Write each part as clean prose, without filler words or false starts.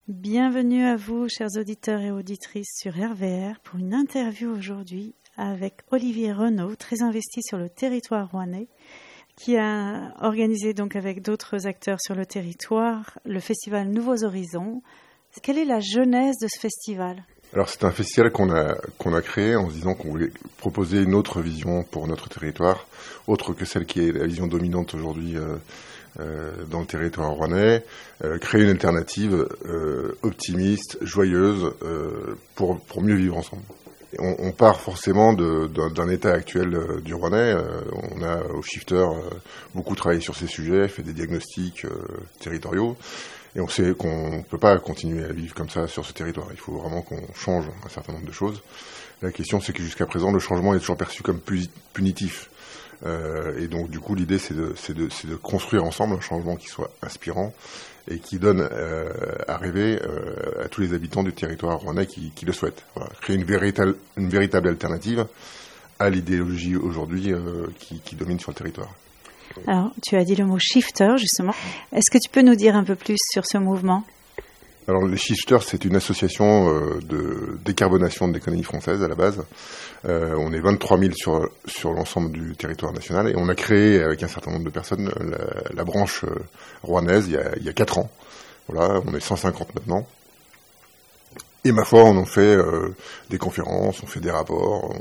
Bienvenue à vous, chers auditeurs et auditrices sur RVR, pour une interview aujourd'hui avec Olivier Renaud, très investi sur le territoire rouennais, qui a organisé donc avec d'autres acteurs sur le territoire le festival Nouveaux Horizons. Quelle est la genèse de ce festival ? Alors c'est un festival qu'on a créé en se disant qu'on voulait proposer une autre vision pour notre territoire, autre que celle qui est la vision dominante aujourd'hui dans le territoire rouennais, créer une alternative optimiste, joyeuse, pour mieux vivre ensemble. On part forcément d'un état actuel du Rouennais. On a au Shifter beaucoup travaillé sur ces sujets, fait des diagnostics territoriaux, et on sait qu'on ne peut pas continuer à vivre comme ça sur ce territoire. Il faut vraiment qu'on change un certain nombre de choses. La question, c'est que jusqu'à présent, le changement est toujours perçu comme punitif. Et donc, du coup, l'idée, c'est de construire ensemble un changement qui soit inspirant et qui donne à rêver à tous les habitants du territoire rouennais qui le souhaitent. Voilà. Créer une véritable alternative à l'idéologie aujourd'hui qui domine sur le territoire. Alors, tu as dit le mot shifter, justement. Est-ce que tu peux nous dire un peu plus sur ce mouvement ? Alors, les Shifters, c'est une association de décarbonation de l'économie française à la base. On est 23 000 sur l'ensemble du territoire national et on a créé avec un certain nombre de personnes la branche rouennaise il y a 4 ans. Voilà, on est 150 maintenant. Et ma foi, on en fait des conférences, on fait des rapports,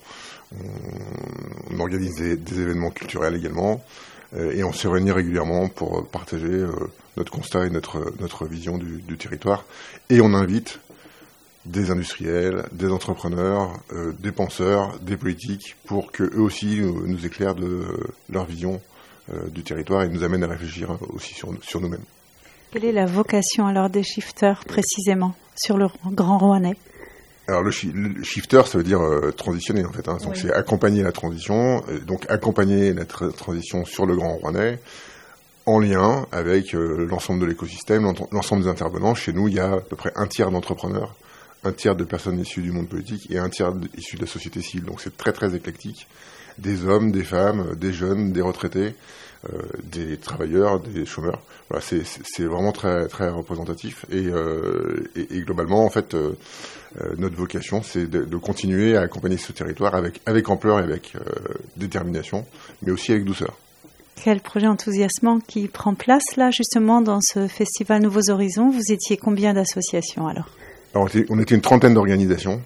on organise des événements culturels également. Et on s'est réunis régulièrement pour partager notre constat et notre vision du territoire. Et on invite des industriels, des entrepreneurs, des penseurs, des politiques, pour qu'eux aussi nous éclairent de leur vision du territoire et nous amènent à réfléchir aussi sur nous-mêmes. Quelle est la vocation alors des shifters précisément sur le Grand Rouennais ? Alors le shifter, ça veut dire transitionner en fait. Donc oui. C'est accompagner la transition, donc accompagner la transition sur le Grand Rouennais en lien avec l'ensemble de l'écosystème, l'ensemble des intervenants. Chez nous, il y a à peu près un tiers d'entrepreneurs, un tiers de personnes issues du monde politique et un tiers issues de la société civile. Donc c'est très très éclectique. Des hommes, des femmes, des jeunes, des retraités, des travailleurs, des chômeurs. Voilà, c'est vraiment très très représentatif et globalement en fait notre vocation c'est de continuer à accompagner ce territoire avec ampleur et avec détermination, mais aussi avec douceur. Quel projet enthousiasmant qui prend place là justement dans ce festival Nouveaux Horizons. Vous étiez combien d'associations alors ? Alors, on était une trentaine d'organisations.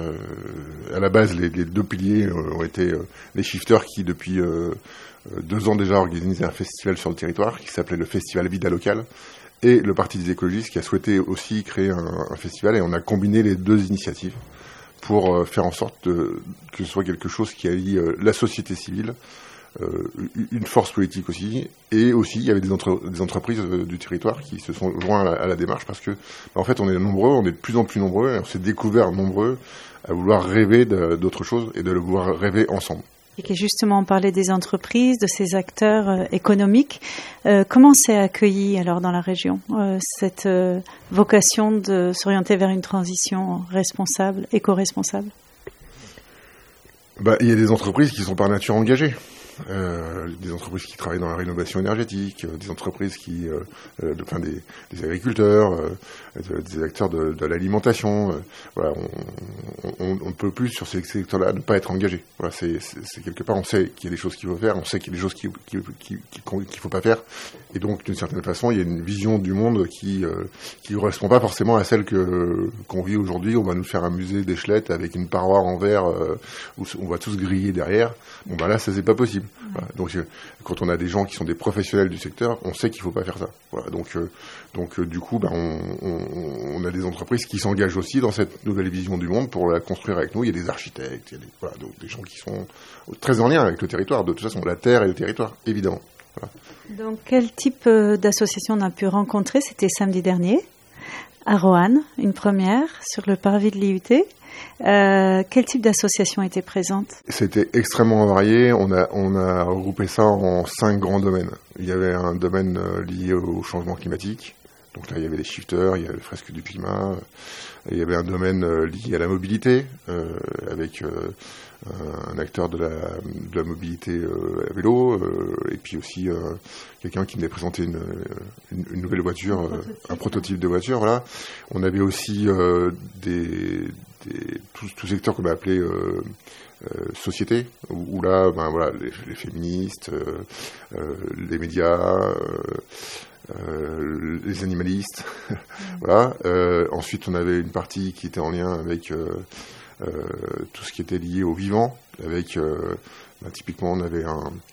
À la base, les deux piliers ont été les shifters qui, depuis 2 ans déjà, organisaient un festival sur le territoire qui s'appelait le Festival Vida Local, et le Parti des écologistes qui a souhaité aussi créer un festival, et on a combiné les deux initiatives pour faire en sorte que ce soit quelque chose qui allie la société civile, une force politique aussi, et aussi il y avait des entreprises du territoire qui se sont joints à la démarche parce que en fait on est nombreux, on est de plus en plus nombreux et on s'est découvert nombreux à vouloir rêver d'autre chose et de le vouloir rêver ensemble. Et qui justement on parlait des entreprises, de ces acteurs économiques. Comment c'est accueilli alors dans la région cette vocation de s'orienter vers une transition responsable, éco-responsable ? Il y a des entreprises qui sont par nature engagées. Des entreprises qui travaillent dans la rénovation énergétique, des entreprises qui, des agriculteurs, des acteurs de l'alimentation. Voilà, on ne peut plus sur ces secteurs-là ne pas être engagé. Voilà, c'est quelque part, on sait qu'il y a des choses qu'il faut faire, on sait qu'il y a des choses qu'il faut pas faire, et donc d'une certaine façon, il y a une vision du monde qui correspond pas forcément à celle qu'on vit aujourd'hui. On va nous faire un musée d'Échelette avec une paroi en verre où on va tous griller derrière. Là, ça c'est pas possible. Voilà. Donc, quand on a des gens qui sont des professionnels du secteur, on sait qu'il faut pas faire ça. Voilà. Donc, du coup, on a des entreprises qui s'engagent aussi dans cette nouvelle vision du monde pour la construire avec nous. Il y a des architectes, donc des gens qui sont très en lien avec le territoire. De toute façon, la terre et le territoire, évidemment. Voilà. Donc, quel type d'association on a pu rencontrer ? C'était samedi dernier, à Roanne, une première sur le parvis de l'IUT. Quel type d'association était présente ? C'était extrêmement varié. On a regroupé ça en 5 grands domaines. Il y avait un domaine lié au changement climatique, Donc là, il y avait les shifters, il y avait les fresques du climat, il y avait un domaine lié à la mobilité, avec un acteur de la mobilité à vélo, et puis aussi quelqu'un qui venait présenter une nouvelle voiture, un prototype de voiture. Voilà. On avait aussi tout secteur qu'on a appelé société, où là, voilà, les féministes, les médias, les animalistes, voilà. Ensuite, on avait une partie qui était en lien avec tout ce qui était lié au vivant, avec typiquement on avait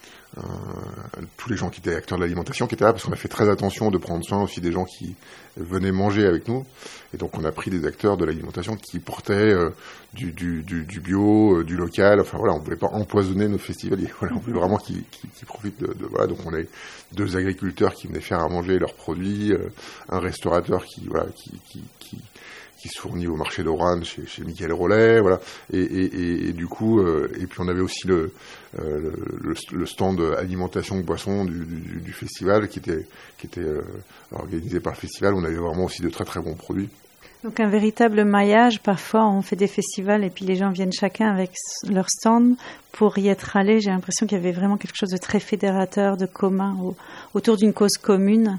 tous les gens qui étaient acteurs de l'alimentation qui étaient là, parce qu'on a fait très attention de prendre soin aussi des gens qui venaient manger avec nous, et donc on a pris des acteurs de l'alimentation qui portaient du bio, du local. Enfin voilà, on voulait pas empoisonner nos festivaliers. Voilà, on voulait vraiment qu'ils profitent de voilà. Donc on a 2 agriculteurs qui venaient faire à manger leurs produits, un restaurateur qui se fournit au marché de Roanne chez Michael Rollet, voilà. Et du coup, et puis on avait aussi le stand alimentation boisson du festival qui était organisé par le festival. On avait vraiment aussi de très très bons produits. Donc un véritable maillage. Parfois on fait des festivals et puis les gens viennent chacun avec leur stand pour y être allés. J'ai l'impression qu'il y avait vraiment quelque chose de très fédérateur, de commun, autour d'une cause commune.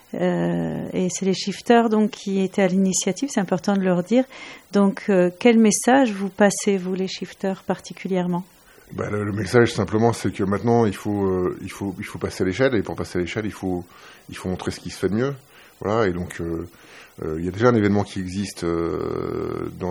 Et c'est les shifters donc qui étaient à l'initiative, c'est important de leur dire. Donc quel message vous passez, vous les shifters particulièrement? Le message simplement, c'est que maintenant il faut passer à l'échelle, et pour passer à l'échelle il faut montrer ce qui se fait de mieux. Voilà, et donc il y a déjà un événement qui existe dans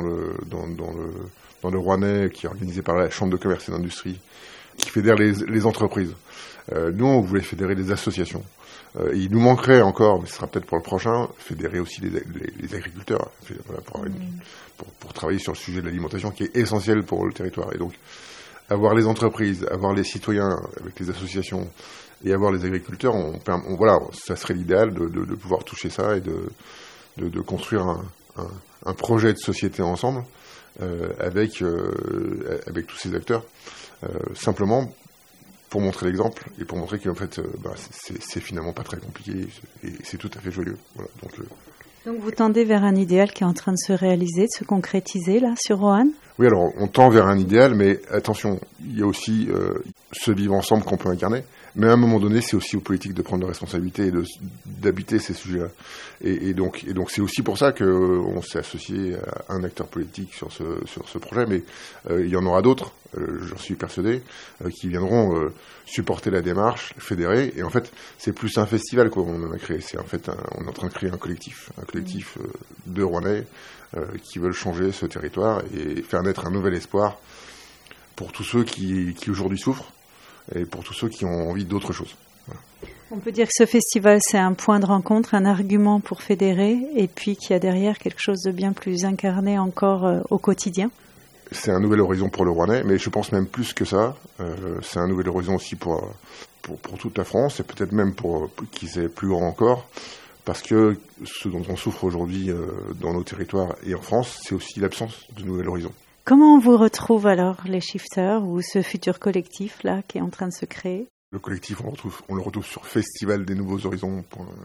le Rouennais, qui est organisé par la Chambre de commerce et d'industrie, qui fédère les entreprises. Nous, on voulait fédérer des associations. Il nous manquerait encore, mais ce sera peut-être pour le prochain, fédérer aussi les agriculteurs, voilà, pour travailler sur le sujet de l'alimentation qui est essentiel pour le territoire. Et donc, avoir les entreprises, avoir les citoyens avec les associations et avoir les agriculteurs, voilà, ça serait l'idéal de pouvoir toucher ça et de construire un projet de société ensemble avec tous ces acteurs, simplement pour montrer l'exemple et pour montrer qu'en fait c'est finalement pas très compliqué et c'est tout à fait joyeux. Voilà, donc vous tendez vers un idéal qui est en train de se réaliser, de se concrétiser là sur Roanne? Oui, alors on tend vers un idéal, mais attention, il y a aussi ce vivre ensemble qu'on peut incarner. Mais à un moment donné, c'est aussi aux politiques de prendre la responsabilité et d'habiter ces sujets-là. Et donc c'est aussi pour ça qu'on s'est associé à un acteur politique sur ce projet, mais il y en aura d'autres, j'en suis persuadé, qui viendront supporter la démarche, fédérer. Et en fait, c'est plus un festival qu'on a créé. C'est en fait, on est en train de créer un collectif de Rouennais qui veulent changer ce territoire et faire naître un nouvel espoir pour tous ceux qui aujourd'hui souffrent, et pour tous ceux qui ont envie d'autre chose. Voilà. On peut dire que ce festival, c'est un point de rencontre, un argument pour fédérer, et puis qu'il y a derrière quelque chose de bien plus incarné encore au quotidien. C'est un nouvel horizon pour le Rouennais, mais je pense même plus que ça. C'est un nouvel horizon aussi pour toute la France, et peut-être même pour qui c'est plus grand encore, parce que ce dont on souffre aujourd'hui dans nos territoires et en France, c'est aussi l'absence de nouvel horizon. Comment on vous retrouve alors, les shifters, ou ce futur collectif là qui est en train de se créer? Le collectif, on le retrouve sur Festival des Nouveaux Horizons,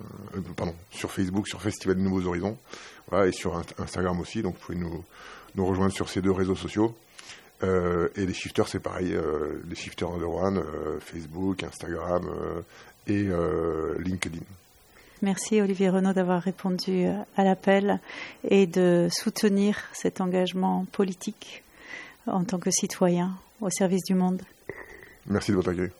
sur Facebook, sur Festival des Nouveaux Horizons, voilà, et sur Instagram aussi. Donc vous pouvez nous rejoindre sur ces 2 réseaux sociaux. Et les shifters, c'est pareil, les shifters de Roanne, Facebook, Instagram et LinkedIn. Merci Olivier Renaud d'avoir répondu à l'appel et de soutenir cet engagement politique en tant que citoyen au service du monde. Merci de votre accueil.